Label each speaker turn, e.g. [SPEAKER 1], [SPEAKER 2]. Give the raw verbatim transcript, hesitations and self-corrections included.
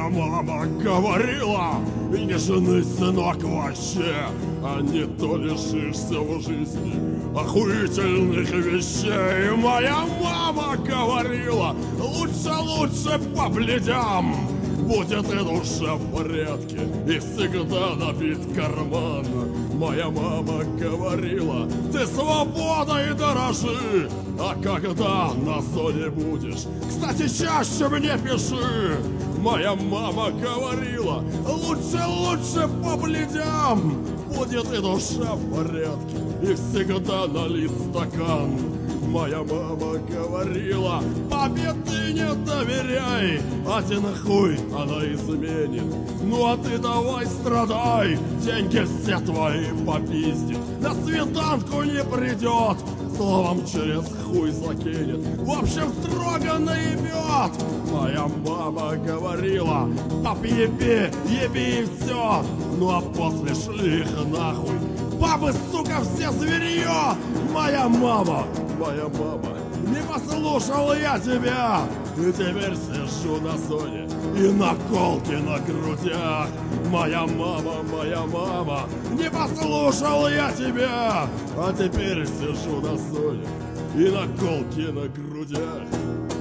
[SPEAKER 1] Моя мама говорила: не женись, сынок, вообще, а не то лишишься в жизни охуительных вещей. Моя мама говорила: лучше, лучше по бледям будет и душа в порядке, и всегда набит карман. Моя мама говорила: ты свободой дорожи, а когда на зоне будешь, кстати, чаще мне пиши. Моя мама говорила: лучше, лучше по бледям будет и душа в порядке, и всегда налит стакан. Моя мама говорила: папе ты не доверяй, один хуй она изменит. Ну а ты давай страдай, деньги все твои попиздит, на свиданку не придет, словом через хуй закинет, в общем строго наебет. Моя мама говорила: пап, еби, еби и все, ну а после шли их нахуй. Бабы, сука, все зверье. Моя мама, моя мама, не послушал я тебя, и теперь сижу на зоне и наколки на грудях. Моя мама, моя мама, не послушал я тебя, а теперь сижу на зоне и наколки на грудях.